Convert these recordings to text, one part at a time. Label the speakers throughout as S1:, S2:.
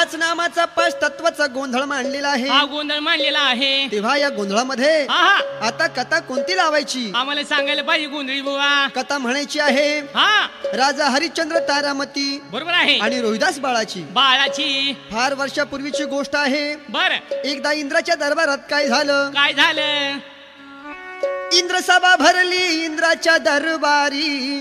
S1: पाच नामाचा पाच तत्वाचा गोंधळ मांडलेला आहे.
S2: हा गोंधळ मांडलेला आहे.
S1: तेव्हा या गोंधळामध्ये
S2: हा
S1: आता कथा कोणती लावायची
S2: आम्हाला सांगायला पाहिजे गोंधळी बुवा.
S1: कथा म्हणायची आहे
S2: हा
S1: राजा हरिश्चंद्र तारामती
S2: बरोबर आहे.
S1: आणि रोहिदास बाळाची.
S2: बाळाची
S1: फार वर्षापूर्वीची गोष्ट आहे.
S2: बर
S1: एकदा इंद्राच्या दरबारात काय झालं.
S2: काय झालं.
S1: इंद्र सभा भरली इंद्राच्या दरबारी.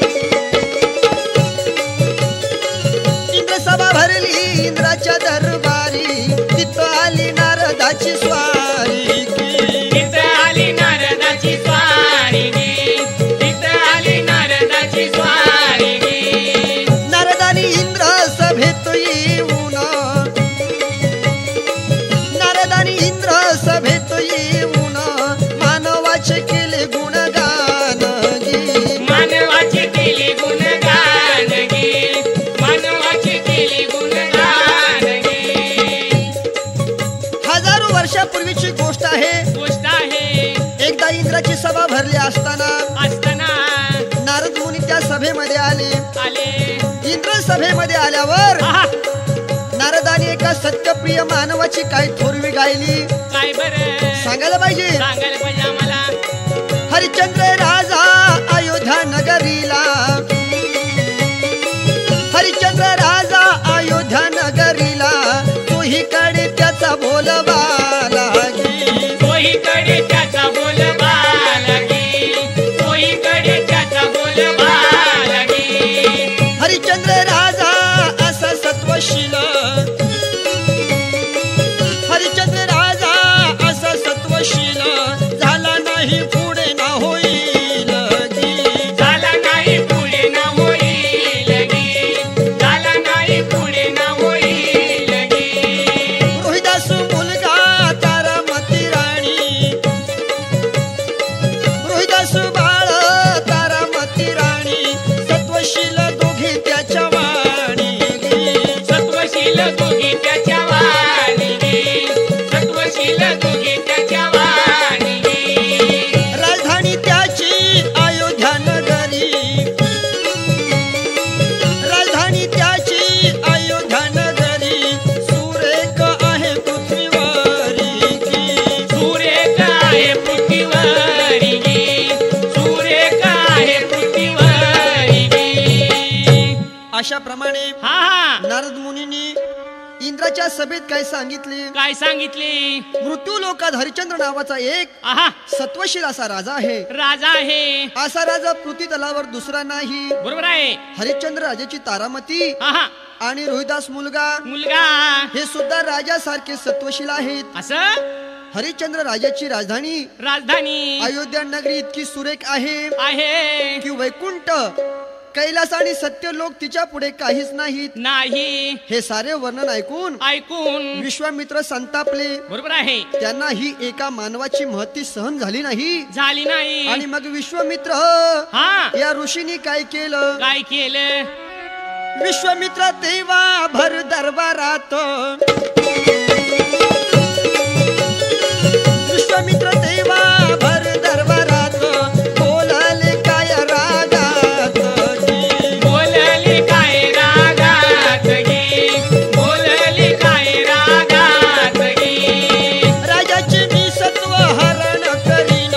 S1: इंद्र सभा भरली इंद्राच्या दरबारी. तिथं आली नारदाची स्वारी.
S2: तिथं आली नारदाची स्वारी. तिथं आली नारदाची स्वारी.
S1: नारदानी इंद्र सभेत येऊन. नारदानी इंद्र सभेत येऊन मानवाचे केले गुणगान गे.
S2: मानवाचे केले गुणगान गे. मानवाचे केले गुणगान गे.
S1: हजारो वर्षापूर्वीची गोष्ट आहे.
S2: गोष्ट आहे.
S1: एकदा इंद्राची सभा भरली असताना नारद मुनी त्या सभेमध्ये आले. इंद्र सभेमध्ये आल्यावर
S2: आहा,
S1: नारदाने एका सत्यप्रिय मानवाची काय थोरवी गायली.
S2: काय बरं
S1: सांगायला पाहिजे.
S2: सांगायला पाहिजे आम्हाला.
S1: हरिश्चंद्र राजा अयोध्या नगरीला. हरिश्चंद्र राजा अयोध्या नगरीला. तोहीकडे त्याचा बोलबाला गे.
S2: तोहीकडे त्याचा बोलबाला गे. तोहीकडे त्याचा बोलबाला गे.
S1: हरिश्चंद्र राजा असा सत्वशील. हरिश्चंद्र राजा असा सत्वशील. झाला नाही पुढे ना होईल गे.
S2: झाला नाही पुढे ना होईल गे. झाला नाही पुढे ना होईल गे.
S1: रोहिदास मुलगा तारामती राणी. रोहिदास बाळ तारामती राणी. सत्वशील दोघे त्याच्या वाणी गे.
S2: सत्वशील दोघी त्याच्या वाणी गे. सत्वशील दोघी त्याच्या वाणी गे.
S1: राजधानी त्याची अयोध्या नगरी. राजधानी त्याची अयोध्या नगरी. सुरेख आहे पृथ्वीवरी गे.
S2: सुरेख आहे पृथ्वीवरी गे. सुरेख आहे पृथ्वीवरी गे.
S1: अशा प्रमाणे
S2: हा हा
S1: नारद मुनींनी इंद्राच्या सभेत काय सांगितले.
S2: काय सांगितले.
S1: मृत्यू लोकात हरिश्चंद्र नावाचा एक
S2: आहा
S1: सत्वशील असा राजा आहे.
S2: राजा आहे.
S1: असा राजा पृथ्वी तलावर दुसरा नाही.
S2: बरोबर आहे.
S1: हरिश्चंद्र राजाची तारामती
S2: आहा
S1: आणि रोहिदास मुलगा
S2: मुलगा
S1: हे सुद्धा राजासारखे सत्वशील आहेत.
S2: असं
S1: हरिश्चंद्र राजाची राजधानी
S2: राजधानी
S1: अयोध्या नगरी इतकी सुरेख आहे
S2: आहे
S1: की वैकुंठ कैलास आणि सत्य लोक तिच्या पुढे काहीच नाहीत.
S2: नाही.
S1: हे सारे वर्णन ऐकून
S2: ऐकून
S1: विश्वामित्र संतापले.
S2: बरोबर आहे.
S1: त्यांना ही एका मानवाची महती सहन झाली नाही.
S2: झाली नाही.
S1: आणि मग विश्वामित्र
S2: हा
S1: या ऋषींनी काय केलं.
S2: काय केलं.
S1: विश्वामित्र तेव्हा भर दरबारात. विश्वामित्र तेव्हा भर दरबारात. बोलाले काय रागात गे.
S2: बोलले काय रागात गे. बोलले काय रागात गे.
S1: राजाचे मी सत्व हरण करीन.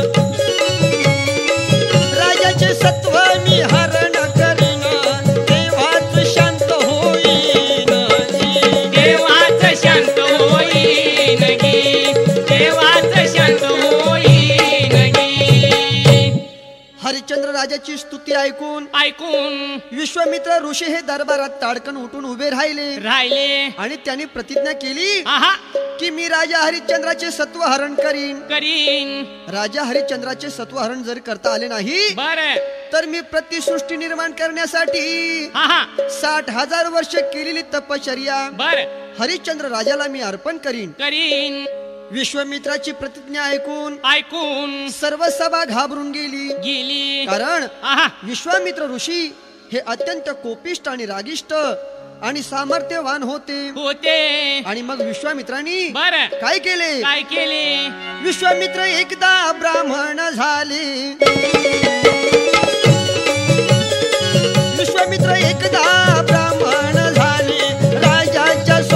S1: राजाचे सत्व मी हरण करीन. तेव्हाच शांत होईन गे.
S2: देवाच शांत होईन गे. देवाच शांत होईन गे.
S1: हरिश्चंद्र राजाची स्तुती ऐकून
S2: ऐकून
S1: विश्वामित्र ऋषी हे दरबारात ताडकन उठून उभे राहिले.
S2: राहिले.
S1: आणि त्यांनी प्रतिज्ञा केली
S2: आहा
S1: की मी राजा हरिश्चंद्राचे सत्व हरण करीन.
S2: करीन.
S1: राजा हरिश्चंद्राचे सत्व हरण जर करता आले नाही
S2: बर
S1: तर मी प्रतिसृष्टी निर्माण करण्यासाठी
S2: आहा
S1: 60,000 वर्ष केलेली तपश्चर्या
S2: बर
S1: हरिश्चंद्र राजाला मी अर्पण करीन.
S2: करीन.
S1: विश्वामित्राची प्रतिज्ञा ऐकून
S2: ऐकून
S1: सर्व सभा घाबरून गेली.
S2: गेली.
S1: कारण
S2: आहा
S1: विश्वामित्र ऋषी हे अत्यंत कोपिष्ट आणि रागिष्ट आणि सामर्थ्यवान होते.
S2: होते.
S1: आणि मग विश्वामित्रांनी
S2: बर
S1: काय केले.
S2: काय केले.
S1: विश्वामित्र एकदा ब्राह्मण झाले. विश्वामित्र एकदा ब्राह्मण झाले. राजाच्या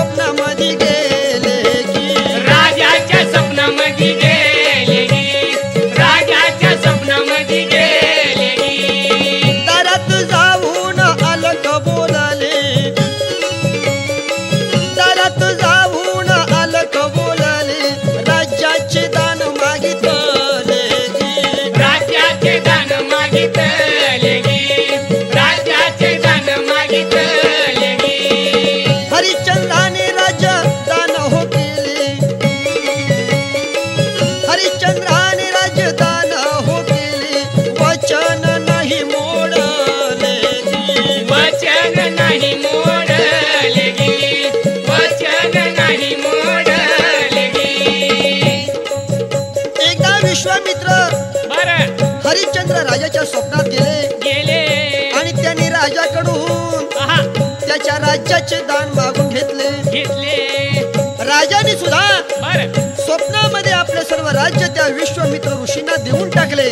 S1: विश्वामित्र
S2: बर
S1: हरिश्चंद्र राजाच्या स्वप्नात
S2: गेले
S1: आणि त्यांनी राजाकडून
S2: आहा
S1: त्याच्या राज्याचे दान मागून घेतले. राजाने सुद्धा
S2: बर
S1: स्वप्नामध्ये आपले सर्व राज्य त्या विश्वामित्र ऋषींना देऊन टाकले.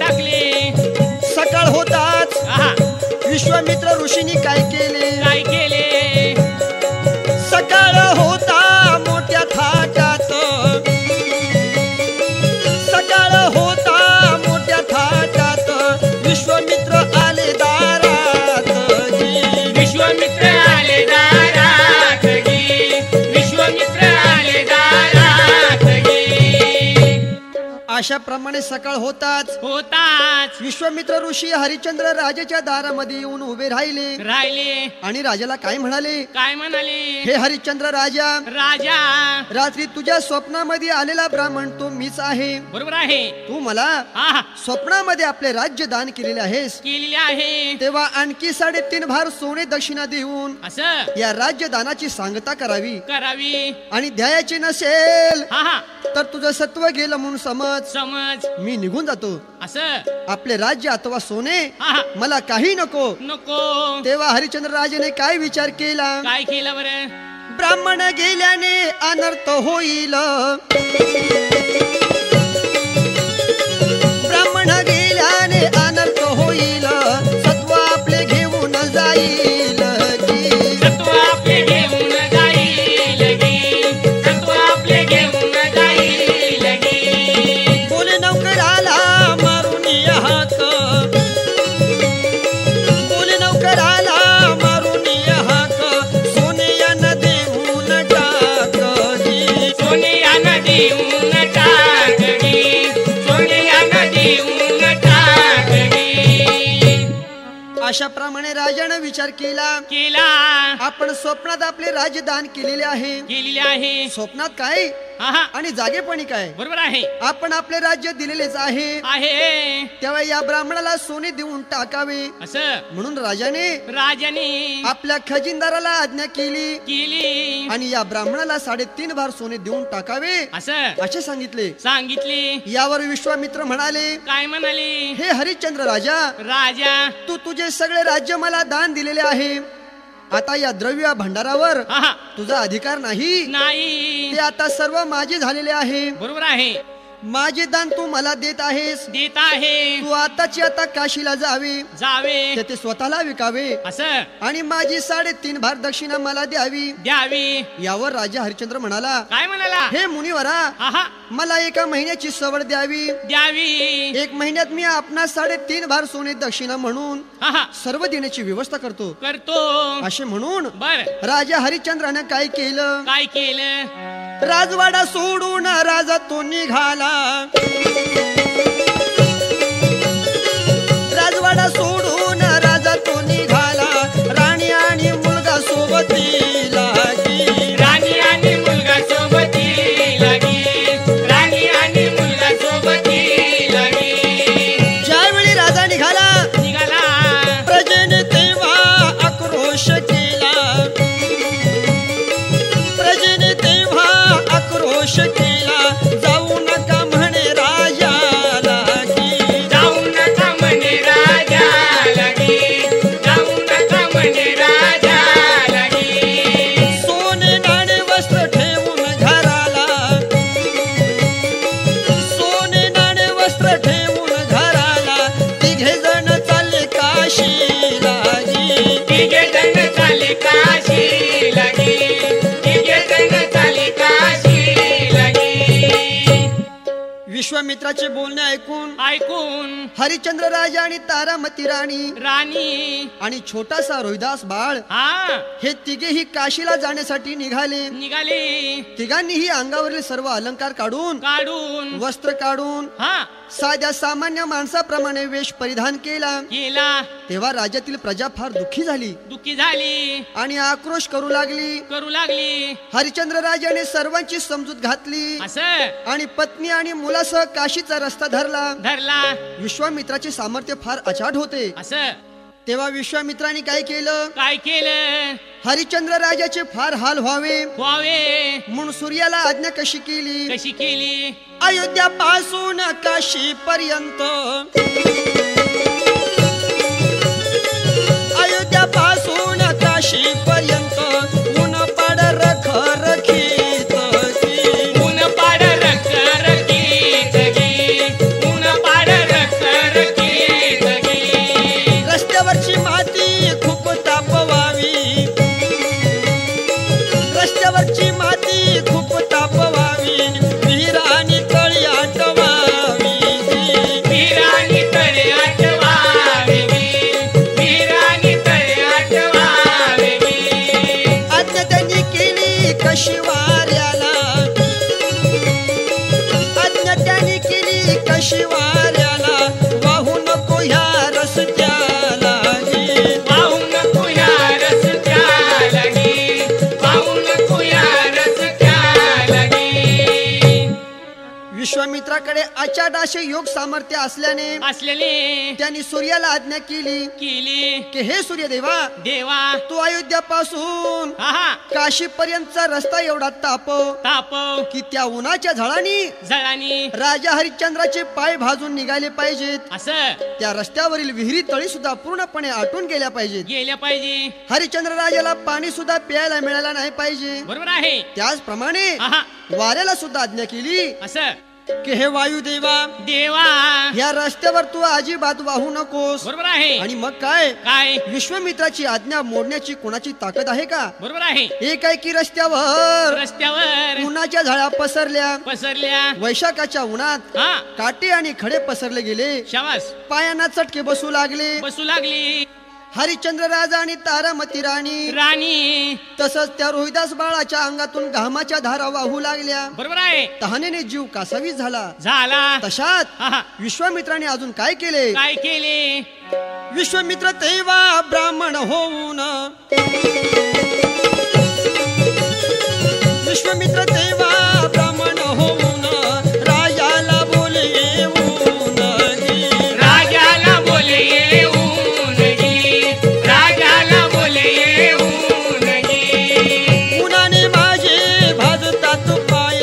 S1: सकाळ होताच
S2: आहा
S1: विश्वामित्र ऋषींनी काय केले?
S2: केले
S1: सकाळ होता मोठ्या थाटात, सकाळ होता मोठ्या थाटात विश्वामित्र आले दारात.
S2: विश्वामित्र आले दारात गे, विश्वामित्र आले दारात गे.
S1: अशा प्रमाणे सकाळ होताच विश्वामित्र ऋषी हरिश्चंद्र राजाच्या दारामध्ये येऊन उभे राहिले आणि राजाला काय म्हणाले? हे हरिश्चंद्र राजा, रात्री तुझ्या स्वप्नामध्ये आलेला ब्राह्मण तो मीच आहे.
S2: बरोबर आहे.
S1: तू मला स्वप्नामध्ये आपले राज्य दान केलेले आहेस. तेव्हा आणखी 3.5 भार सोने दक्षिणा देऊन
S2: असं
S1: या राज्य दानाची सांगता करावी आणि द्यायची नसेल
S2: हा
S1: तर तुझं सत्व गेलं म्हणून समज मी निघून जातो.
S2: असं
S1: आपले राज्य अथवा सोने मला काही नको. तेव्हा हरिश्चंद्र राजाने काय विचार केला?
S2: काय केलं बरं?
S1: ब्राह्मण गेल्याने अनर्थ होईल, ब्राह्मण गेल्याने अनर्थ होईल, सत्व आपले घेऊन जाईल.
S2: सत्व आपले घेऊन जाईल गे, सत्व आपले घेऊन जाईल गे.
S1: बोले नौकराला मारून हाक, बोले नौकराला मारून हाक, सोनियानं देऊन टाक.
S2: सोनियानं देऊन टाक गे, सोनियानं देऊन टाक गे.
S1: अशा प्रमाणे राजाने विचार केला. आपण स्वप्नात आपले राजदान केलेले आहे. स्वप्नात काय आणि जागेपणी काय?
S2: बरोबर आहे.
S1: आपण आपले राज्य दिलेलेच आहे. तेव्हा या ब्राह्मणाला सोने देऊन टाकावे
S2: असं
S1: म्हणून राजाने आपल्या खजिनदाराला आज्ञा केली आणि या ब्राह्मणाला 3.5 भार सोने देऊन टाकावे
S2: असं
S1: असे सांगितले. यावर विश्वामित्र म्हणाले,
S2: काय म्हणाले?
S1: हे हरिश्चंद्र राजा, तू तुझे सगळे राज्य मला दान दिलेले आहे. आता या द्रव्य भंडारावर तुझा अधिकार नाही. ते आता सर्व माझे झालेले आहे.
S2: बरोबर आहे.
S1: माझे दान तू मला देत आहेस. तू आताची आता काशीला जावे, ते स्वतःला विकावे
S2: असं
S1: आणि माझी 3.5 भार दक्षिणा मला द्यावी. यावर राजा हरिश्चंद्र म्हणाला,
S2: काय म्हणाला?
S1: हे मुनिवरा, मला 1 महिन्याची सवड द्यावी. 1 महिन्यात मी आपणास 3.5 भार सोने दक्षिणा म्हणून सर्व देण्याची व्यवस्था करतो असे म्हणून राजा हरिश्चंद्राने काय केलं? राजवाडा सोडून राजा तो निघाला. राजवाडा सोडून राजा तो निघाला. राणी आणि मुलगा सोबतीला गे,
S2: राणी आणि मुलगा सोबतीला गे, राणी आणि मुलगा सोबतीला गे.
S1: ज्यावेळी राजा निघाला प्रजेने तेव्हा आक्रोश केला. प्रजेने तेव्हा आक्रोश केला. जाऊ नका म्हणे राजाला गे,
S2: जाऊ नका म्हणे राजाला गे, जाऊ नका म्हणे राजाला गे.
S1: सोने नाणे वस्त्र ठेवून घराला, सोने नाणे वस्त्र ठेवून घराला. 3 जण चालले काशीला गे,
S2: 3 जण चालले काशीला गे, 3 जण चालले काशीला गे.
S1: विश्वामित्राचे बोलणे ऐकून हरिश्चंद्र राजा आणि तारामती राणी आणि छोटासा रोहिदास बाळ हे तिघेही काशीला जाण्यासाठी निघाले. तिघांनीही अंगावरील सर्व अलंकार काढून वस्त्र काढून साध्या सामान्य माणसाप्रमाणे वेश परिधान केला. तेव्हा राज्यातील प्रजा फार दुःखी झाली आणि आक्रोश करू लागली. हरिश्चंद्र राजाने सर्वांची समजूत घातली आणि पत्नी आणि मुलासह काशीचा रस्ता धरला. विश्वामित्राचे सामर्थ्य फार अचाट होते. तेव्हा विश्वामित्राने काय केलं?
S2: काय केलं?
S1: हरिश्चंद्र राजाचे फार हाल व्हावे
S2: म्हणून
S1: सूर्याला आज्ञा कशी केली?
S2: कशी केली?
S1: अयोध्या पासून काशी पर्यंत, अयोध्या पासून काशी पर्यंत ऊन पाड रखरखीत,
S2: ऊन पाड रखरखीत गी, ऊन पाड रखरखीत गी.
S1: रस्त्यावरची माती खूप तापवावी, रस्त्यावरची माती खूप तापवावी, विहीर आणि तळी आटवावी,
S2: विहीर आणि तळी आटवावी, विहीर आणि तळी आटवावी.
S1: आज्ञा त्यांनी केली कशी वाऱ्याला, आज्ञा त्यांनी केली कशी वाऱ्याला, वाहू नको ह्या रस्त्याला,
S2: वाहू नको ह्या रस्त्याला, वाहू नको ह्या रस्त्याला.
S1: विश्वामित्राकडे अचाट असे योग सामर्थ्य असल्याने त्यांनी सूर्याला आज्ञा केली की हे सूर्यदेवा,
S2: देवा
S1: तू अयोध्या पासून काशी पर्यंतचा रस्ता एवढा तापव की त्या उन्हाच्या झळानी राजा हरिश्चंद्राचे पाय भाजून निघाले पाहिजेत,
S2: असं
S1: त्या रस्त्यावरील विहिरी तळी सुद्धा पूर्णपणे आटून गेल्या
S2: पाहिजे.
S1: हरिश्चंद्र राजाला पाणी सुद्धा प्यायला मिळायला नाही पाहिजे.
S2: बरोबर आहे.
S1: त्याचप्रमाणे वाऱ्याला सुद्धा आज्ञा केली
S2: असं
S1: की हे वायुदेवा,
S2: देवा
S1: या रस्त्यावर तू अजिबात वाहू नकोस.
S2: बरोबर आहे.
S1: आणि मग काय
S2: काय?
S1: विश्वामित्राची आज्ञा मोडण्याची कोणाची ताकद आहे का?
S2: बरोबर आहे.
S1: एक आहे की रस्त्यावर उन्हाच्या झळा पसरल्या, वैशाखाच्या उन्हात काटे आणि खडे पसरले गेले,
S2: शाबास,
S1: पायांना चटके बसू लागली. हरिश्चंद्र राजा आणि तारामती राणी तसंच त्या रोहिदास बाळाच्या अंगातून घामाच्या धारा वाहू लागल्या.
S2: बरोबर आहे.
S1: तहानेने जीव कासावीस झाला. तशात विश्वामित्राने अजून काय केले? विश्वामित्र तेव्हा ब्राह्मण होऊन, विश्वामित्र तेव्हा ब्राह्मण होऊन राजाला बोले येऊन,
S2: राजाला बोले येऊन, राजाला बोले येऊन.
S1: उन्हाने माझे भाजतात पाय,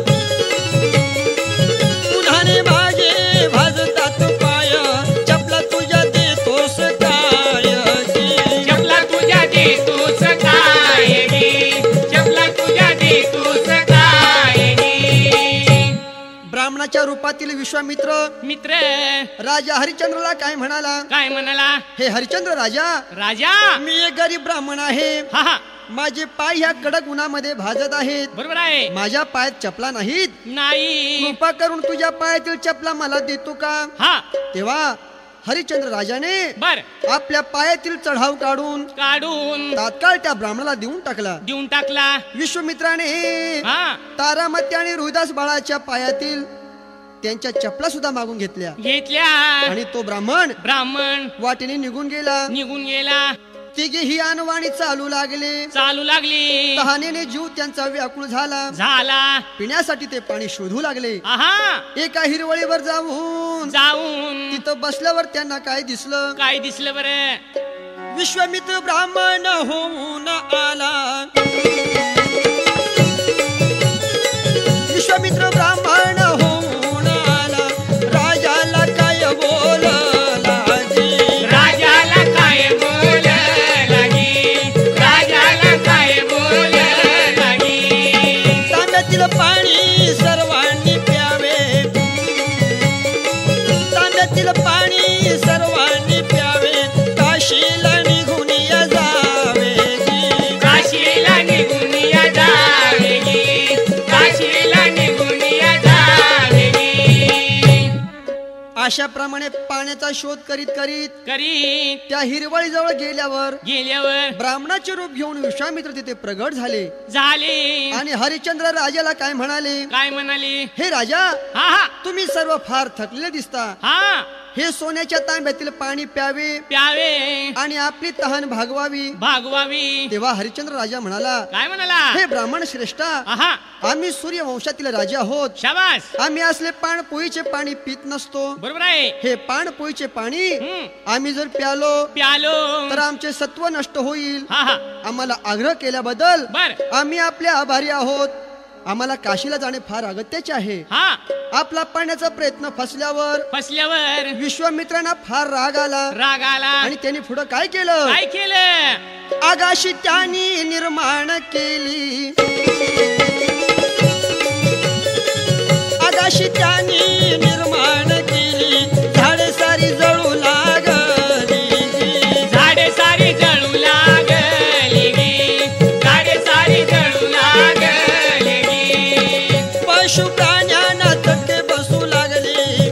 S1: उन्हाने माझे भाजतात पाय, चपला तुझ्या देतोस काय,
S2: चपला तुझ्या देतोस काय, चपला तुझ्या देतोस काय.
S1: ब्राह्मणाच्या रूपातील विश्वामित्र राजा हरिश्चंद्राला काय म्हणाला? हे हरिश्चंद्र राजा, मी एक गरीब ब्राह्मण आहे. माझे पाय ह्या कडक उन्हामध्ये भाजत आहेत.
S2: बरोबर आहे.
S1: माझ्या पायात चपला नाहीत. कृपा करून तुझ्या पायातील चपला मला देतो का? तेव्हा हरिश्चंद्र राजाने आपल्या पायातील चढाव काढून तात्काळ त्या ब्राह्मणाला देऊन टाकला. विश्वामित्राने तारामती आणि रोहिदास बाळाच्या पायातील त्यांच्या चपला सुद्धा मागून घेतल्या आणि तो ब्राह्मण वाटेने निघून गेला. तिघेही अनवाणी चालू लागली. तहानेने जीव त्यांचा व्याकुळ झाला. पिण्यासाठी ते पाणी शोधू लागले. एका हिरवळीवर जाऊन तिथं बसल्यावर त्यांना काय दिसलं
S2: बरं?
S1: विश्वामित्र ब्राह्मण होऊन आला. विश्वामित्र ब्राह्मण होऊन आला. राजाला काय बोलला?
S2: राजाला काय बोलला? राजाला काय बोलला?
S1: तांब्यातील पाणी सर्वांनी प्यावे, तांब्यातील पाणी सर्वांनी प्यावे, काशीला निघून जावे,
S2: काशीला निघून जावे, काशीला निघून जावे.
S1: अशाप्रमाणे पाण्याचा शोध करीत त्या हिरवळी जवळ गेल्यावर ब्राह्मणाचे रूप घेऊन विश्वामित्र तिथे प्रगट झाले आणि हरिश्चंद्र राजाला काय म्हणाले?
S2: काय म्हणाले?
S1: हे राजा, तुम्ही सर्व फार थकलेले दिसता.
S2: हा
S1: हे सोन्याच्या तांब्यातील पाणी प्यावे
S2: प्यावे
S1: आणि आपली तहान भागवावी.
S2: भागवावी.
S1: तेव्हा हरिश्चंद्र राजा म्हणाला,
S2: काय म्हणाला?
S1: हे ब्राह्मण श्रेष्ठा,
S2: आहा
S1: आम्ही सूर्यवंशातील राजे आहोत.
S2: शाबास.
S1: आम्ही असले पाणपोईचे पाणी पित नसतो.
S2: बरोबर आहे.
S1: हे पाणपोईचे पाणी
S2: हम्म.
S1: आम्ही जर प्यालो
S2: प्यालो
S1: तर आमचे सत्व नष्ट होईल.
S2: हा हा
S1: आम्हाला आग्रह केल्याबद्दल
S2: बर.
S1: आम्ही आपले आभारी आहोत. आम्हाला काशीला जाणे फार अगत्याचे आहे.
S2: हा
S1: आपला पाण्याचा प्रयत्न
S2: फसल्यावर
S1: विश्वामित्रांना फार राग आला
S2: राग आला
S1: आणि त्यांनी पुढे काय केलं?
S2: काय केलं?
S1: आगाशी त्यांनी निर्माण केली. आगाशी त्यांनी निर्माण केली. झाडे सारी जळू लागली.
S2: झाडे सारी जळू लागली गी. झाडे सारी जळू लागली गी.
S1: पशु प्राण्यांना चटके बसू लागले.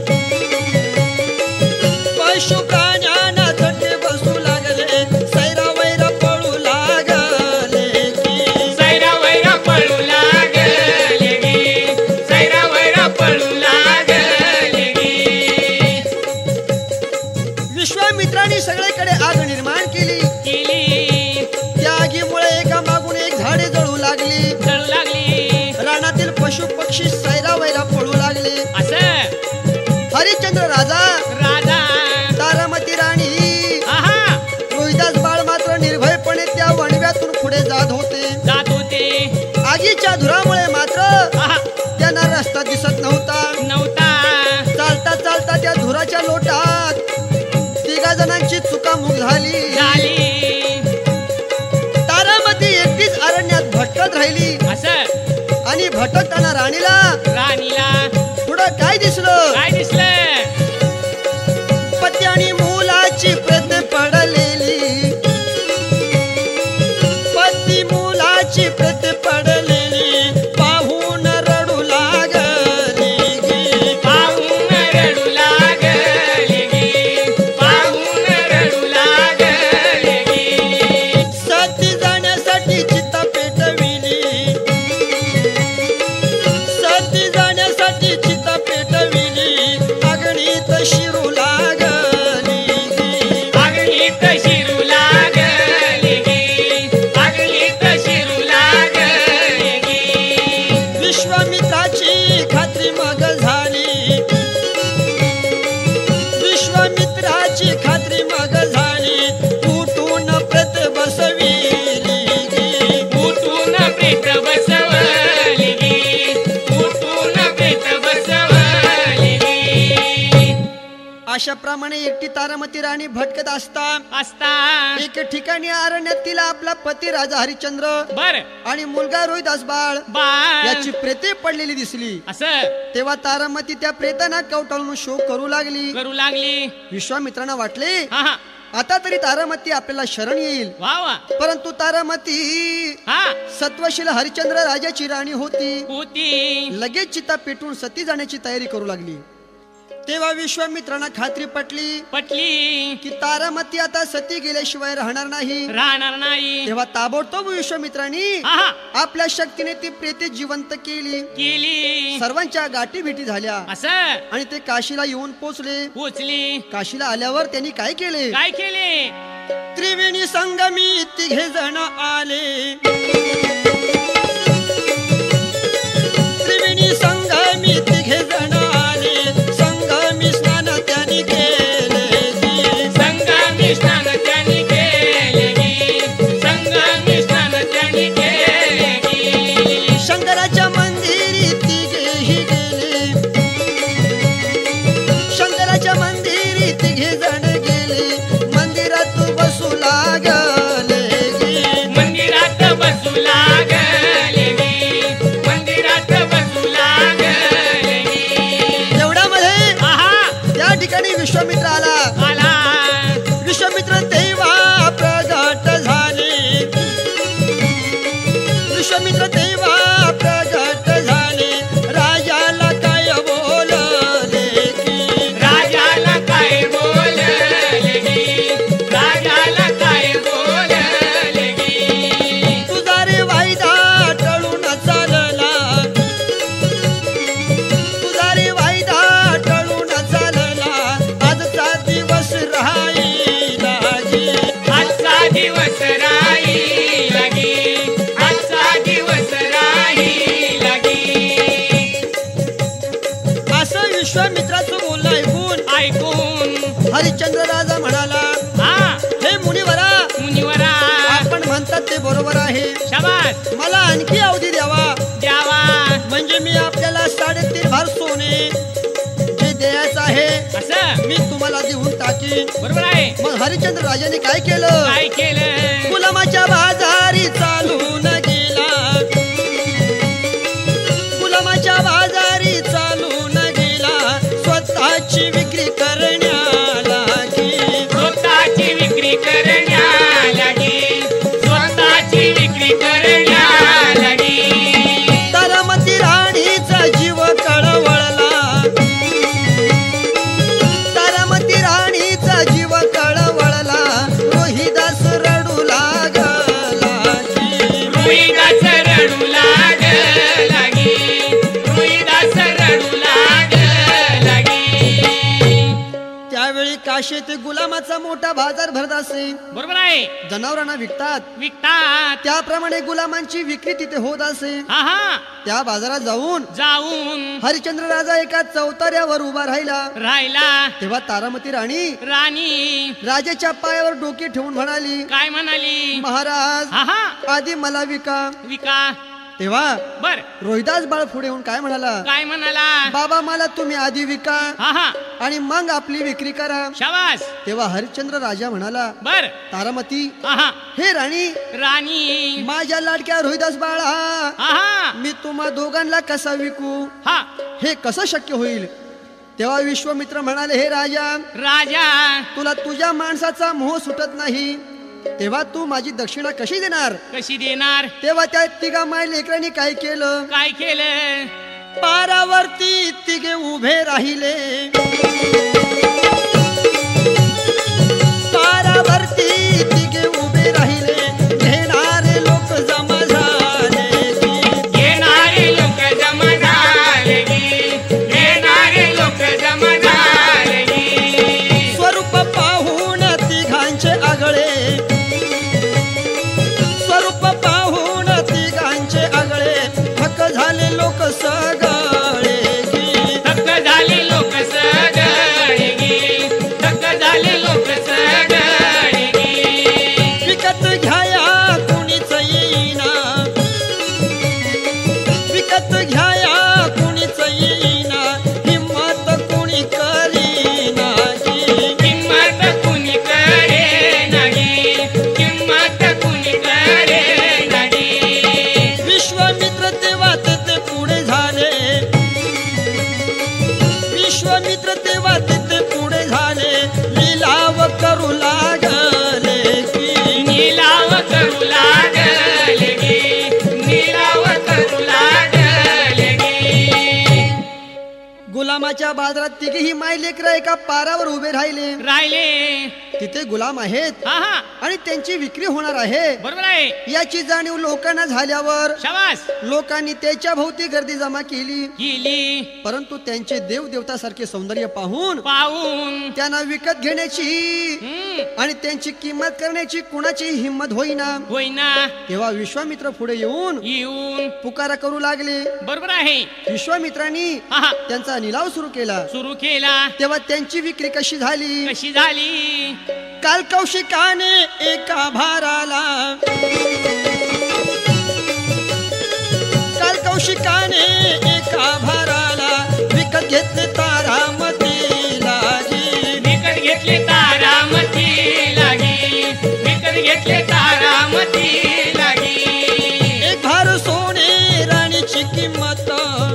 S1: पशु प्राण्यांना चटके बसू लागले. सैरा वैरा पळू लागले की.
S2: सैरा वैरा पळू लागली गी. सैरा वैरा पळू लागली गी.
S1: विश्वामित्रांनी सगळीकडे आग निर्माण केली.
S2: केली.
S1: त्या आगीमुळे एका मागून एक झाडे जळू लागली.
S2: जळू लागली.
S1: रानातील पशु पक्षी सैरा वैरा पळू लागले.
S2: असं
S1: हरिश्चंद्र राजा,
S2: राजा
S1: तारामती राणी,
S2: आहा
S1: रोहिदास बाळ मात्र निर्भयपणे त्या वणव्यातून पुढे जात होते.
S2: जात होते.
S1: आगीच्या धुरामुळे मात्र
S2: आहा
S1: त्यांना रस्ता दिसत नव्हता.
S2: नव्हता.
S1: चालता चालता त्या धुराच्या लोटात तिघा जणांची चुकामुक झाली.
S2: झाली.
S1: तारामती एकटीच अरण्यात भटकत राहिली
S2: असं
S1: आणि भटकताना राणीला
S2: राणीला
S1: पुढं काय दिसलं?
S2: काय दिसलं?
S1: पती आणि मुलाची प्रत पडलेली. पती मुलाची प्रत पडलेली. पाहून रडू लागली गी.
S2: पाहून रडू लागली गी. पाहून रडू लागली गी.
S1: सती जाण्यासाठी चित्ता पेटविली. सती जाण्यासाठी चित्ता पेटविली. अग्नीत शिरू लागली गी.
S2: आगीत शिरू लागली गी. आगीत शिरू लागली गी.
S1: विश्वामित्राची खात्री मग झाली. विश्वामित्राची खात्री मग झाली. उठून प्रत बसविली गी.
S2: उठून प्रेत बसवली गी. उठून प्रेत बसवली गी.
S1: अशाप्रमाणे एकटी तारामती राणी भटकत
S2: असता
S1: एक ठिकाणी अरण्यात तिला आपला पती राजा हरिश्चंद्र
S2: बर
S1: आणि मुलगा रोहिदास बाळ
S2: बाळ
S1: याची प्रेते पडलेली दिसली.
S2: असं
S1: तेव्हा तारामती त्या प्रेतांना कवटाळून शोक करू लागली.
S2: करू लागली.
S1: विश्वामित्रांना वाटले
S2: हा हा
S1: आता तरी तारामती आपल्याला शरण येईल.
S2: वा वा
S1: परंतु तारामती
S2: हा
S1: सत्वशील हरिश्चंद्र राजाची राणी होती.
S2: होती.
S1: लगेच चिता पेटून सती जाण्याची तयारी करू लागली. तेव्हा विश्वामित्रांना खात्री पटली
S2: पटली.
S1: की तारामती आता सती गेल्याशिवाय राहणार नाही.
S2: राहणार नाही.
S1: तेव्हा ताबडतोब विश्वामित्रांनी
S2: हा हा
S1: आपल्या शक्तीने ती प्रेते जिवंत केली.
S2: केली.
S1: सर्वांच्या गाठी भेटी झाल्या
S2: असं
S1: आणि ते काशीला येऊन पोचले.
S2: पोचली.
S1: काशीला आल्यावर त्यांनी काय केले?
S2: काय केले?
S1: त्रिवेणी संगमी तिघे जण आले. त्रिवेणी संगमी तिघे जण आले. संगमी स्नान त्यांनी केले.
S2: संगमी स्नान त्यांनी केले गी. संगमी स्नान त्यांनी केले गी.
S1: शंकराच्या मंदिरी तिघेही गेले. शंकराच्या मंदिरी तिघे जण गेले. मंदिरात बसू लागले गे.
S2: मंदिरात बसू लागले
S1: विश्वामित्राचं बोलणं ऐकून हरिश्चंद्र राजा म्हणाला, हे मुनिवरा, आपण म्हणतात ते बरोबर आहे.
S2: शाबास.
S1: मला आणखी अवधी द्यावा, म्हणजे मी आपल्याला 3.5 भार सोने जे द्यायचं आहे
S2: असं
S1: मी तुम्हाला देऊन टाकीन.
S2: बरोबर आहे.
S1: मग हरिश्चंद्र राजाने काय केलं? गुलामाच्या बाजारी चालून गेला, गुलामाच्या बाजारी चालून गेला, स्वतःची विक्री करण्याला गेला,
S2: स्वतःची विक्री करण्याला गेला, स्वतःची विक्री करण्याला गेला.
S1: तारामती राणीचा जीव कळवळला, तारामती राणीचा जीव कळवळला, रोहिदास रडू लागला,
S2: रोहिदास रडू लागला, रोहिदास रडू लागला.
S1: त्यावेळी काशीत गुलामाचा मोठा बाजार भरत असे.
S2: बरोबर आहे.
S1: जनावरांना विकतात, त्याप्रमाणे गुलामांची विक्री तिथे होत असे. त्या बाजारात जाऊन हरिश्चंद्र राजा एका चौतार्यावर उभा राहिला. तेव्हा तारामती राणी राजाच्या पायावर डोके ठेवून म्हणाली,
S2: काय म्हणाली?
S1: महाराज, आधी मला विका. तेव्हा रोहिदास बाळ पुढे येऊन काय म्हणाला? बाबा, मला तुम्ही आधी विका आणि मग आपली विक्री करा.
S2: शाबास.
S1: तेव्हा हरिश्चंद्र राजा म्हणाला, तारामती, हे राणी, माझ्या लाडक्या रोहिदास बाळा, मी तुम्हा दोघांना कसा विकू? हे कसं शक्य होईल? तेव्हा विश्वामित्र म्हणाले, हे राजा, तुला तुझ्या माणसाचा मोह सुटत नाही, तेव्हा तू माझी दक्षिणा कशी देणार? तेव्हा त्या तिघा माय लेकरांनी काय केलं? पारावरती तिघे उभे राहिले, पारावरती तिघे उभे राहिले, घेणारे लोक जमा झाले,
S2: घेणारे लोक जमा झाले, घेणारे लोक जमा झाले.
S1: स्वरूप पाहून तिघांचे आगळे, स्वरूप पाहून तिघांचे आगळे, थक झाले लोक सगळे,
S2: थक झाले लोक सगळे, थक झाले लोक सगळे.
S1: विकत घ्याया कुणीच येईना, विकत घ्याया कुणीच येईना, हिम्मत कुणी करीना,
S2: हिम्मत कुणी करे नाही, हिम्मत कुणी करे नाही.
S1: विश्वामित्र तेव्हा ते पुढे झाले, विश्वामित्र तेव्हा ते पुढे झाले, लिलाव करू लागले,
S2: निलाव करू लागले, निलाव करू लागले.
S1: गुलामाच्या बाजारात तिघेही माय लेकरं एका पारावर उभे राहिले. तिथे गुलाम आहेत आणि त्यांची विक्री होणार आहे.
S2: बरोबर आहे.
S1: याची जाणीव लोकांना झाल्यावर
S2: शाबास.
S1: लोकांनी त्याच्या भोवती गर्दी जमा केली. परंतु त्यांचे देव देवता सारखे सौंदर्य पाहून त्यांना विकत घेण्याची आणि त्यांची किंमत करण्याची कुणाची हिंमत होईना. तेव्हा विश्वामित्र पुढे येऊन पुकारा करू लागले.
S2: बरोबर आहे.
S1: विश्वामित्रांनी त्यांचा निलाव सुरू केला. तेव्हा त्यांची विक्री कशी झाली? काल कौशिकाने एका भाराला, काल कौशिकाने एका भाराला विकत घेतले तारामतीला,
S2: विकत घेतले तारामतीला, विकत घेतले तारामतीला.
S1: एक भार सोने राणीची किंमत,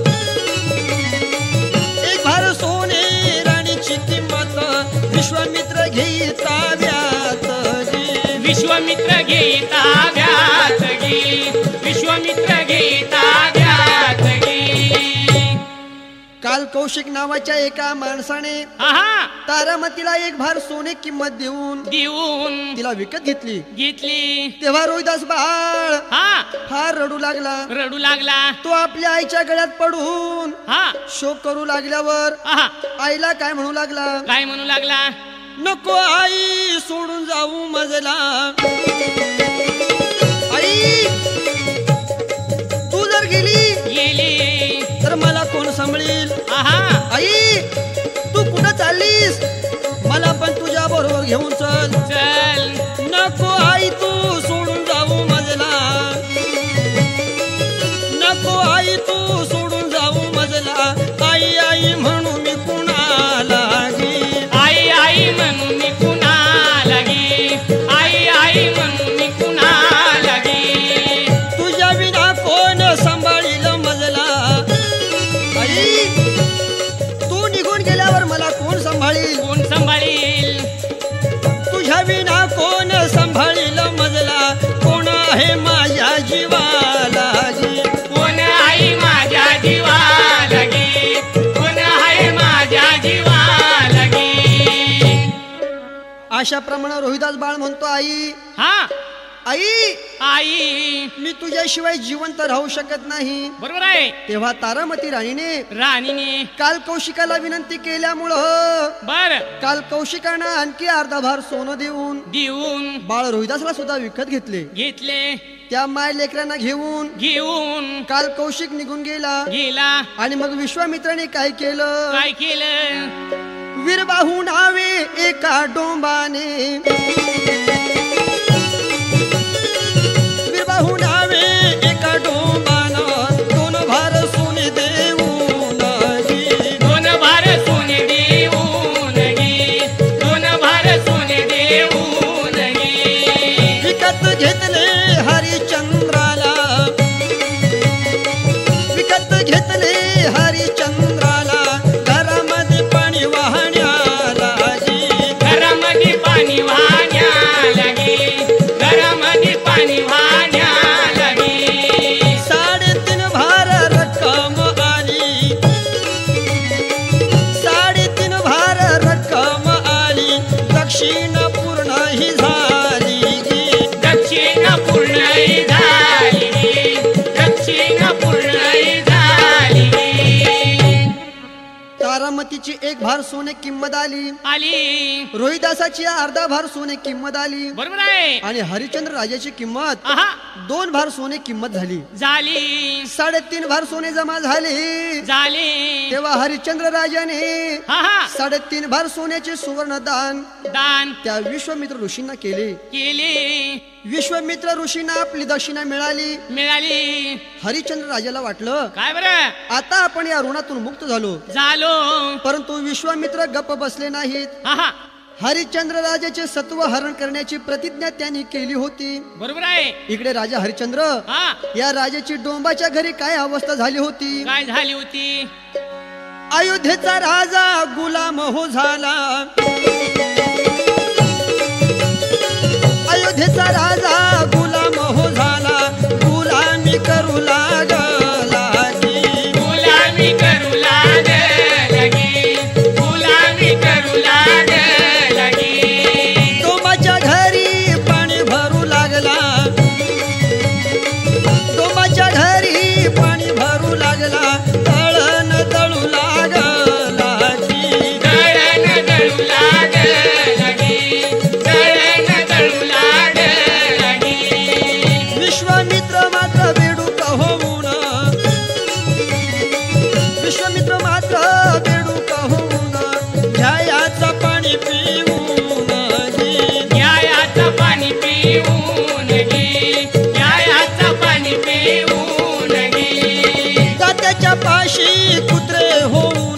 S1: एक भार सोने राणीची किंमत, विश्वामित्र घेई ताब्यात,
S2: विश्वामित्र घेई ताब्यात, विश्वामित्र घेई ताब्यात.
S1: काल कौशिक नावाच्या एका माणसाने तारामतीला एक भार सोने किंमत देऊन तिला विकत घेतली. तेव्हा रोहिदास बाळ फार रडू लागला. तो आपल्या आईच्या गळ्यात पडून शोक करू लागल्यावर आईला काय म्हणू लागला? नको आई, सोडून जाऊ मजला. आई, तू जर गेली तर मला कोण सांभाळील? आई, जातीस मला पण तुझ्या बरोबर घेऊन चल.
S2: चल
S1: नको आई तू सोडून जाऊ मजला, नको आई तू सोडून जाऊ मजला. आई आई म्हणू मी कुणाला गे,
S2: आई आई म्हणून मी कुणाला गे, आई आई म्हणून मी कुणाला गे.
S1: तुझ्या विना कोण सांभाळील मजला. आई तू निघून गेल्यावर मला कोण सांभाळील,
S2: कोण सांभाळील.
S1: तुझ्या विना कोण सांभाळील मजला. कोण आहे माझ्या जीवाला गे.
S2: कोण आई माझ्या जीवाला गे, कोण आहे माझ्या जीवाला गे.
S1: अशाप्रमाणे रोहिदास बाळ म्हणतो आई
S2: हा
S1: आई
S2: आई
S1: मी तुझ्याशिवाय जिवंत राहू शकत नाही.
S2: बरोबर आहे.
S1: तेव्हा तारामती राणीने
S2: राणीने
S1: काल कौशिकाला विनंती केल्यामुळं
S2: बर
S1: काल कौशिकानं आणखी अर्धा भार सोनं
S2: देऊन
S1: बाळ रोहिदासला सुद्धा विकत घेतले.
S2: घेतले.
S1: त्या माय लेकरांना
S2: घेऊन
S1: काल कौशिक निघून गेला. आणि मग विश्वामित्राने काय केलं,
S2: काय केलं.
S1: वीरबाहू नावे एका डोंबाने, वीरबाहू नावे एका डोंबानं दोन भार सोने देऊन गे.
S2: दोन भार सोने देऊन गे, दोन भार सोने देऊन गे.
S1: विकत घेतले हरिश्चंद्राला, विकत घेतले हरिश्चंद्राला. घरामध्ये पाणी वाहण्याला गे,
S2: घरामध्ये पाणी वाहण्याला गे, घरामध्ये पाणी वाहण्याला गे.
S1: 3.5 भार रक्कम आली, 3.5 भार रक्कम आली. दक्षिणा पूर्ण ही झाली गे.
S2: दक्षिणा पूर्ण झाली गे, दक्षिणा पूर्ण झाली गे.
S1: तारामतीची 1 भार सोने किंमत आली, रोहिदासाची अर्धा भार सोने किंमत आली.
S2: बरोबर आहे.
S1: आणि हरिश्चंद्र राजाची किंमत
S2: आहा
S1: 2 भार सोने किंमत झाली.
S2: झाली.
S1: 3.5 भार सोने जमा झाले. तेव्हा हरिश्चंद्र राजाने 3.5 भार सोन्याचे सुवर्ण दान त्या विश्वामित्र ऋषींना केले. विश्वामित्र ऋषींना आपली दक्षिणा मिळाली. हरिश्चंद्र राजाला वाटलं
S2: काय बरं
S1: आता आपण या ऋणातून मुक्त झालो. परंतु विश्वामित्र गप्प बसले नाहीत. हरिश्चंद्र राजाचे सत्व हरण करण्याची प्रतिज्ञा त्यांनी केली होती.
S2: बरोबर आहे.
S1: इकडे राजा हरिश्चंद्र या राजाची डोंबाच्या घरी काय अवस्था झाली होती,
S2: काय झाली होती.
S1: अयोध्येचा राजा गुलाम हो झाला. अयोध्येचा राजा गुलाम हो झाला. गुलामी करू लागला गे,
S2: गुलामी करू लागला गे, गुलामी करू लागला गे.
S1: डोंबाच्या घरी पाणी भरू लागला, डोंबाच्या घरी पाणी भरू लागला. तळण तळू लागला गे,
S2: तळण तळू लागला गे, तळण तळू लागला गे.
S1: विश्वामित्र मात्र बेडूक होऊन, विश्वामित्र मात्र बेडूक होऊन घ्यायाचं पाणी पिऊन गे.
S2: घ्यायाचं पाणी पिऊन गे, घ्यायाचं पाणी पिऊन गे.
S1: दात्याच्या पाशी कुत्रे होऊन,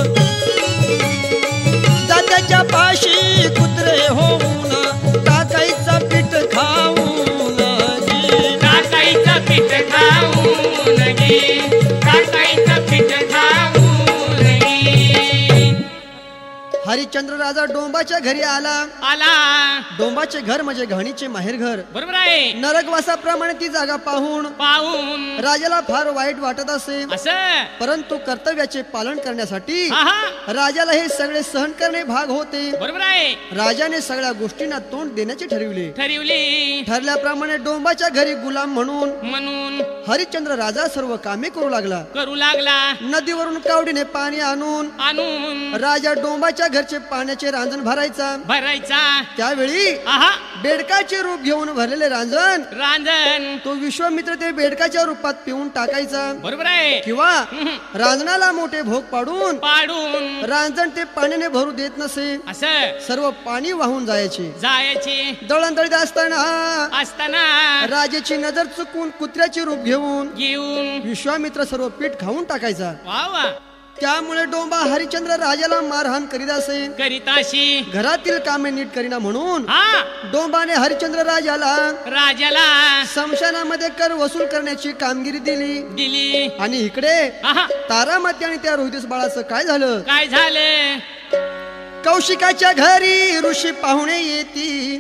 S1: दात्याच्या पाशी कुत्रे होऊन टाकायचं पीठ खाऊन गे.
S2: टाकायचं पीठ खाऊन गे, टाकायचं पीठ खाऊन गे.
S1: हरिश्चंद्र राजा डोंबाच्या घरी आला. डोंबाचे घर म्हणजे घाणीचे माहेर घर.
S2: बरोबर आहे.
S1: नरकवासाप्रमाणे ती जागा पाहून राजाला फार वाईट वाटत असे. परंतु कर्तव्याचे पालन करण्यासाठी राजाला हे सगळे सहन करणे भाग होते.
S2: बरोबर आहे.
S1: राजाने सगळ्या गोष्टींना तोंड देण्याचे ठरविले. ठरल्याप्रमाणे डोंबाच्या घरी गुलाम म्हणून हरिश्चंद्र राजा सर्व कामे करू लागला.
S2: नदीवरून
S1: कावडीने पाणी आणून राजा डोंबाच्या घरचे पाण्याचे रांजण भरायचा
S2: भरायचा
S1: त्यावेळी
S2: आहा
S1: बेडकाचे रूप घेऊन भरलेले रांजण
S2: रांजण
S1: तो विश्वामित्र ते बेडकाच्या रूपात पिऊन टाकायचा
S2: बरोबर आहे
S1: किंवा रांजणाला मोठे भोग पाडून
S2: पाडून
S1: रांजण ते पाण्याने भरू देत नसे
S2: असं
S1: सर्व पाणी वाहून जायचे दळणदळीत
S2: असताना
S1: राजाची नजर चुकून कुत्र्याचे रूप घेऊन विश्वामित्र सर्व पीठ खाऊन टाकायचा
S2: वा वा
S1: त्यामुळे डोंबा हरिश्चंद्र राजाला मारहाण करीत असे घरातील कामे नीट करीना म्हणून डोंबाने हरिश्चंद्र राजाला स्मशानामध्ये कर वसूल करण्याची कामगिरी दिली आणि इकडे तारामती आणि त्या रोहिदास बाळाचं काय झालं कौशिकाच्या घरी ऋषी पाहुणे येती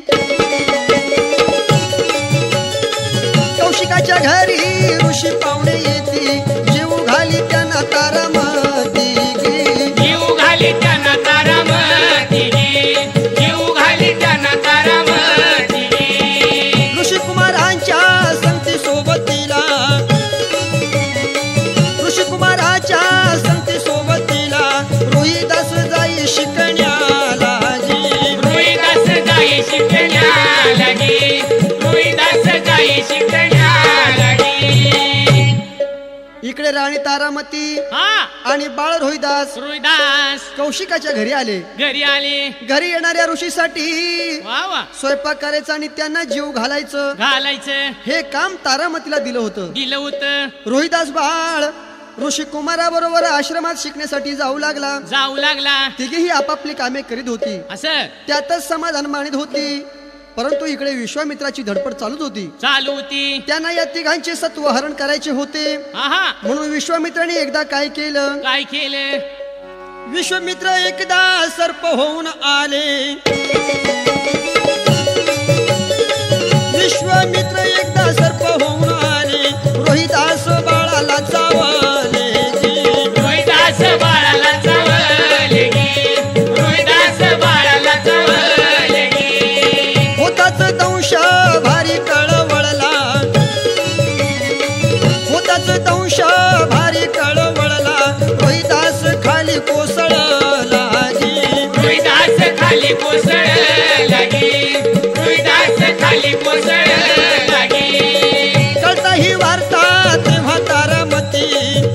S1: कौशिकाच्या घरी ऋषी पाहुणे येती जीव घाली त्यांना तारामती
S2: जीव घाली त्यांना तारामती जीव घाली त्यांना तारामती
S1: ऋषी कुमारांच्या संगती सोबतीला ऋषी कुमाराच्या संगती सोबतीला रोहिदास जाई शिकण्याला
S2: रोहिदास जाई शिकण्याला रोहिदास जाई शिकण्याला
S1: इकडे राणी तारामती आणि बाळ रोहिदास कौशिकाच्या घरी आले घरी येणाऱ्या ऋषीसाठी स्वयंपाक करायचा आणि त्यांना जीव घालायचं हे काम तारामतीला दिलं होतं रोहिदास बाळ ऋषी कुमाराबरोबर आश्रमात शिकण्यासाठी जाऊ लागला तिघेही आपापली कामे करीत होती त्यातच समाधान मानित होती परंतु इकडे विश्वामित्राची धडपड चालू होती त्यांना या तिघांचे सत्व हरण करायचे होते म्हणून विश्वामित्राने एकदा काय केलं विश्वामित्र एकदा सर्प होऊन आले विश्वामित्र एकदा सर्प होऊन आले रोहिदास बाळाला चावले
S2: रोहिदास बाळाला चावले रोहिदास बाळाला चावले
S1: होताच दंश भारी कळवळला होताच दंश भारी कळवळला रोहिदास खाली कोसळला
S2: रोहिदास खाली कोसळला रोहिदास खाली कोसळला
S1: कळता ही वार्ता तेव्हा तारामती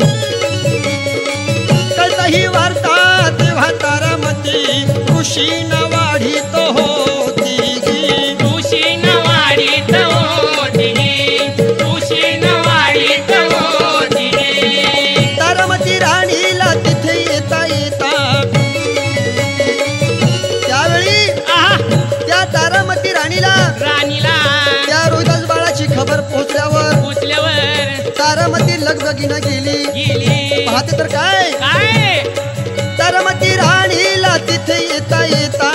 S1: कळता ही वार्ता तेव्हा तारामती ऋषीन वाढीत होती
S2: ऋषीन वाढीत होती ऋषीन वाढीत होती
S1: तारामती राणीला तिथे येता त्यावेळी त्या तारामती राणीला त्या रोहिदास बाळाची खबर पोहोचल्यावर तारामती लगबगीनं गेली पाहते तर काय तारामती राणीला तिथे येता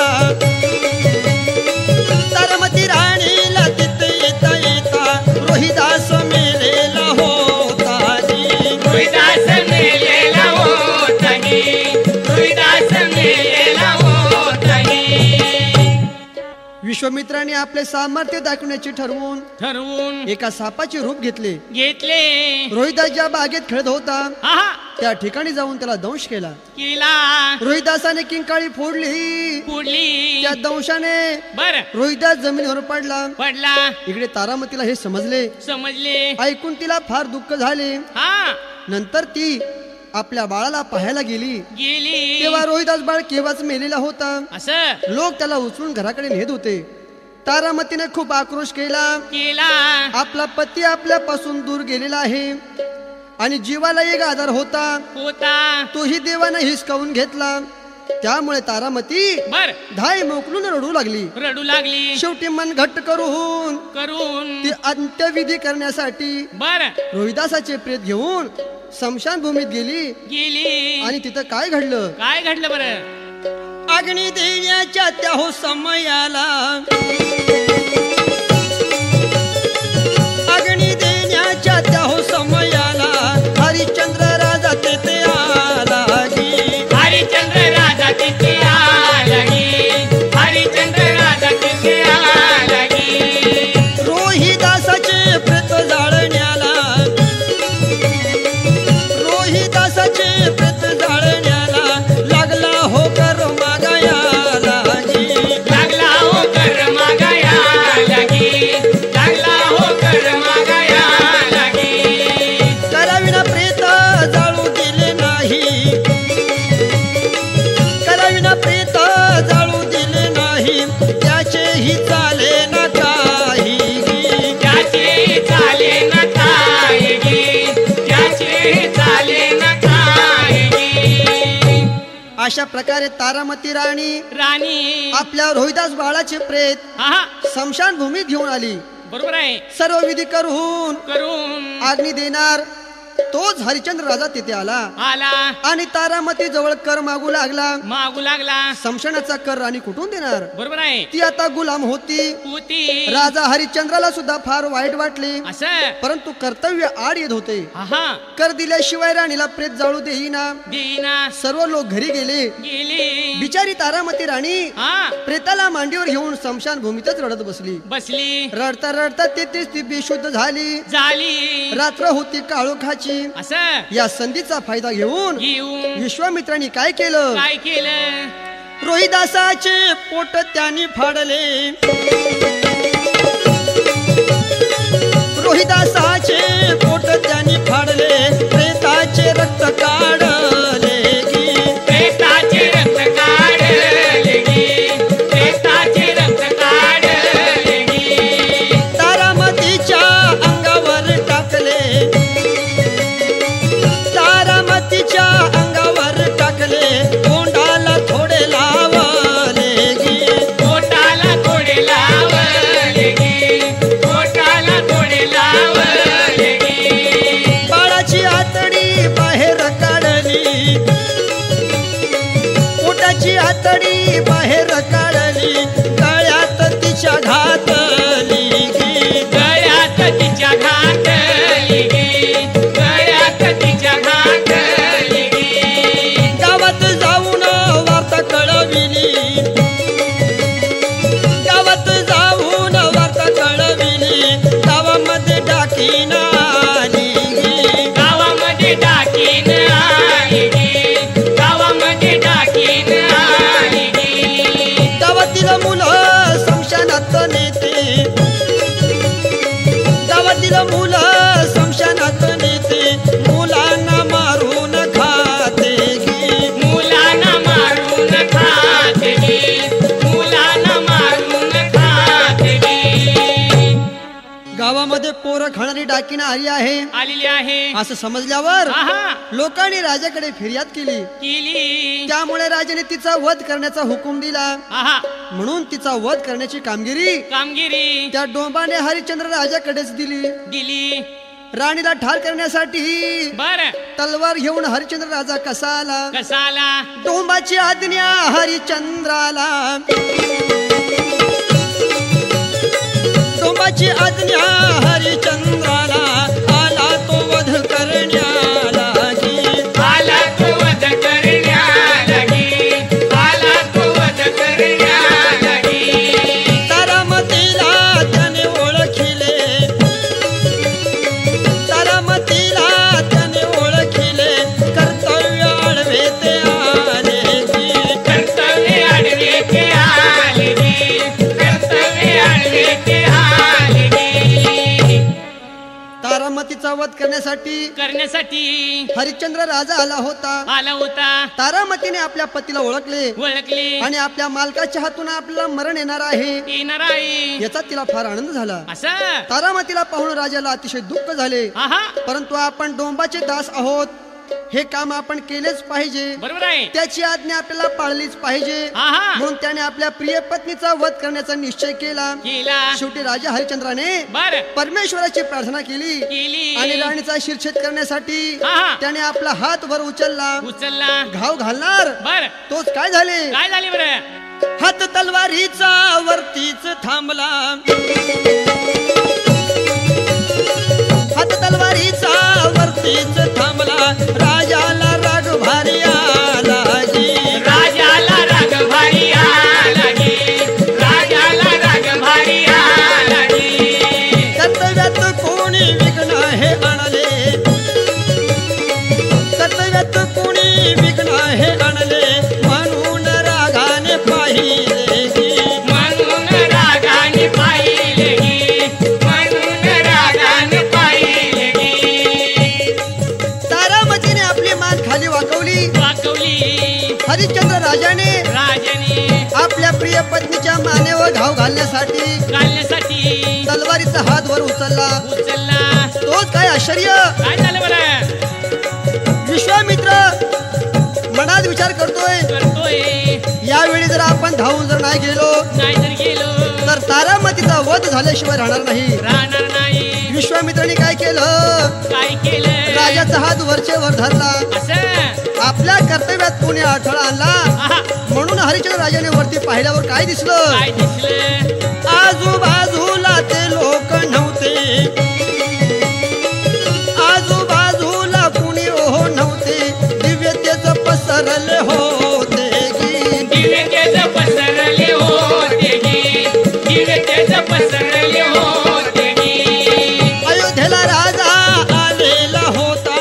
S1: तारामती राणीला तिथे येता रोहिदास मेलेला होता
S2: रोहिदास मेलेला होता रोहिदास मेलेला होता
S1: विश्वामित्राने आपले सामर्थ्य दाखवण्याचे ठरवून एका सापाचे रूप घेतले रोहिदास ज्या बागेत खेळत होता त्या ठिकाणी जाऊन त्याला दंश केला रोहिदासाने किंकाळी फोडली त्या दंशाने रोहिदास जमिनीवर पडला इकडे तारामतीला हे समजले ऐकून तिला फार दुःख झाले नंतर ती आपल्या बाळाला पाहायला गेली तेव्हा रोहिदास बाळ केव्हाच मेलेला होता लोक त्याला उचलून घराकडे नेत होते तारामतीने खूप आक्रोश केला आपला पती आपल्यापासून दूर गेलेला आहे आणि जीवाला एक आधार होता तोही देवाने हिसकावून घेतला त्यामुळे तारामती धाय मोकलून रडू लागली शेवटी मन घट्ट करून ती अंत्यविधी करण्यासाठी रोहिदासाचे प्रेत घेऊन स्मशान भूमीत गेली आणि तिथं काय घडलं
S2: बरं
S1: अग्नी देण्याच्या त्या हो समयाला अग्नी देण्याच्या त्या हो समयाला हरिश्चंद्र राजा तेथे आला
S2: हरिश्चंद्र राजा तिथे आला हरिश्चंद्र राजा तिथे आला
S1: रोहिदासाचे प्रेत जाळण्याला रोहिदासाचे प्रेत जाळण्याला लागला हो कर मागाय अशा प्रकारे तारामती राणी आपल्या रोहिदास बाळाचे प्रेत स्मशान भूमीत घेऊन आली.
S2: बरोबर आहे.
S1: सर्व विधी करून अग्नी देणार. तोच हरिश्चंद्र राजा तिथे आला आणि तारामती जवळ कर मागू लागला. समशनाचा कर राणी कुठून देणार.
S2: बरोबर आहे.
S1: ती आता गुलाम होती. राजा हरिश्चंद्राला सुद्धा फार वाईट वाटले, परंतु कर्तव्य आड येत होते. कर दिल्याशिवाय राणीला प्रेत जाळू देईना. सर्व लोक घरी गेले. बिचारी तारामती राणी प्रेताला मांडीवर घेऊन स्मशान भूमीतच रडत बसली. रडता रडता तेथेच ती बेशुद्ध झाली. रात्र होती काळोखाची. या संधीचा फायदा घेऊन विश्वामित्रांनी काय केलं. रोहिदासाचे पोट त्यांनी फाडले. रोहिदासाचे पोट त्यांनी फाडले. प्रेताचे रक्त काढले गी.
S2: प्रेताचे रक्त काढले गी. प्रेताचे रक्त काढले गी.
S1: तारामतीच्या अंगावर टाकले. तारामतीच्या अंगावर टाकले. तोंडाला थोडे लावले गी.
S2: पोटाला थोडे लावले गी. पोटाला थोडे लावले गी.
S1: बाळाची आतडी बाहेर काढली. पोटाची आतडी बाहेर काढली. गळ्यात तिच्या घातली गी.
S2: गळ्यात तिच्या घातली गी. गळ्यात तिच्या घातली गी.
S1: गावात जाऊन वार्ता कळविली. गावात जाऊन वार्ता कळविली. गावामध्ये डाकीन आली गी.
S2: गावामध्ये डाकीन आली गी. गावामध्ये डाकीन आली गी.
S1: गावातील मुलं स्मशानात नेते. गावातील मुलं स्मशानात नेते. मुलांना मारून खाते गी.
S2: मुलांना मारून खाते गी. मुलांना मारून खाते गी.
S1: गावामध्ये पोरं खाणारी डाकीन आली आहे
S2: आलेली आहे
S1: असं समजल्यावर लोकांनी राजाकडे फिर्याद केली. त्यामुळे राजाने तिचा वध करण्याचा हुकूम दिला. म्हणून तिचा वध करण्याची कामगिरी त्या डोंबाने हरिश्चंद्र राजाकडेच दिली. राणीला ठार करण्यासाठी तलवार घेऊन हरिश्चंद्र राजा कसा आला. डोंबाची आज्ञा हरिश्चंद्राला. डोंबाची आज्ञा हरिश्चंद्राला. आला तो वध करण्याला गी.
S2: आला तो वध करण्याला गी. आला तो वध करण्याला गी.
S1: तारामतीला त्याने ओळखिले. तारामतीला त्याने ओळखिले. कर्तव्य आडवे ते आले गी.
S2: कर्तव्य आडवे ते आले गी. कर्तव्य आडवे ते आले गी.
S1: तारामतीचा वध करण्यासाठी हरिश्चंद्र राजा आला होता. तारामतीने आपल्या पतीला ओळखले आणि आपल्या मालकाच्या हातून आपल्याला मरण येणार आहे याचा तिला फार आनंद झाला. तारामतीला पाहून राजाला अतिशय दुःख झाले. परंतु आपण डोंबाचे दास आहोत. हे काम आपण केलेच पाहिजे.
S2: बरोबर आहे.
S1: त्याची आज्ञा आपल्याला पाळलीच पाहिजे. म्हणून त्याने आपल्या प्रिय पत्नीचा वध करण्याचा निश्चय केला. शेवटी राजा हरिश्चंद्राने परमेश्वराची प्रार्थना केली आणि राणीचा शिरछेद करण्यासाठी त्याने आपला हात वर उचलला. घाव घालणार तोच काय झाले हात तलवारीचा वरतीच थांबला. हात तलवारीचा वरतीच थांबला. राजाला राग भारी आला गी.
S2: राजाला राग भारी आला गी. राजाला राग भारी आला गी.
S1: कर्तव्यात कोणी विघ्न हे आणले. कर्तव्यात कोणी विघ्न हे आणले. म्हणून रागाने पाहिले गी.
S2: म्हणून रागाने पाहिले गी. म्हणून रागाने पाहिले गी.
S1: तारामतीने आपली मान खाली वाकवली. हरिश्चंद्र राजाने आपल्या प्रिय पत्नीच्या मानेवर घाव घालण्यासाठी तलवारीचा हात वर उचलला. तोच काय आश्चर्य. विश्वामित्र मनात विचार करतोय आपण धावून जर नाही गेलो तर तारामतीचा वध झाल्याशिवाय राहणार नाही. विश्वामित्राने काय केलं? राजाचा हात वरचे वर धरला. आपल्या कर्तव्यात कोणी अडथळा आणला म्हणून हरिश्चंद्र राजाने वरती पाहिल्यावर काय दिसलं? आजूबाजूला ते लोक नव्हते, आजूबाजूला कुणी ओह नव्हते, दिव्यतेच पसरले होते गी,
S2: दिव्यतेच पसरले होते गी, दिव्यतेच पसरले होते गी.
S1: अयोध्येला राजा आलेला होता,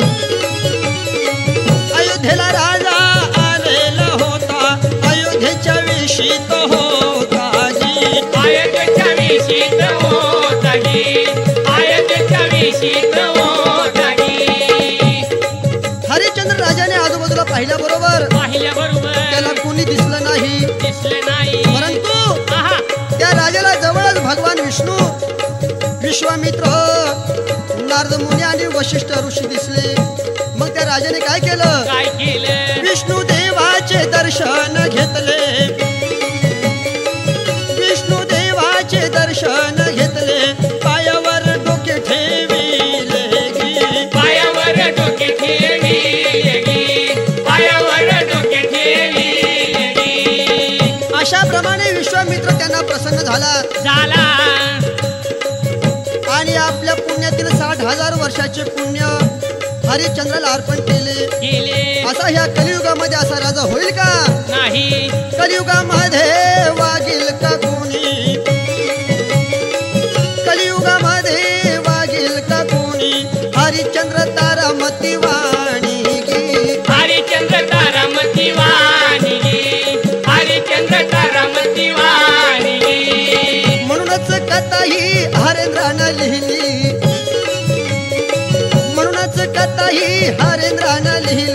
S1: अयोध्येला राजा आलेला होता, अयोध्येच्या वेशीत होता जी,
S2: अयोध्येच्या वेशीत होता गी, अयोध्येच्या वेशीत होता गी.
S1: हरिश्चंद्र राजाने आजूबाजूला पाहिल्याबरोबर त्याला कोणी दिसलं नाही. परंतु त्या राजाला जवळच भगवान विष्णू, विश्वामित्र, नारद मुनी आणि वशिष्ठ ऋषी दिसले. मग त्या राजाने काय केलं? विष्णू देवाचे दर्शन घेतले, विष्णू देवाचे दर्शन घेतले, पायावर डोके ठेविले गी,
S2: पायावर डोके ठेविले गी, पायावर डोके ठेविले गी.
S1: अशाप्रमाणे विश्वामित्र त्यांना प्रसन्न झाला आणि आपल्या पुण्यातील 60,000 वर्षाचे पुण्य हरिश्चंद्राला अर्पण केले. असा ह्या कलियुगामध्ये असा राजा होईल का?
S2: नाही.
S1: कलियुगामध्ये वागील का कोणी? कलियुगामध्ये वागील का कोणी? हरिश्चंद्र तारामती वाणी गी,
S2: हरिश्चंद्र तारामती वाणी गी, हरिश्चंद्र तारामती वाणी गी.
S1: म्हणूनच कथा ही हरेंद्रानं लिहिली, म्हणूनच कथा ही हरेंद्रानं लिहिली.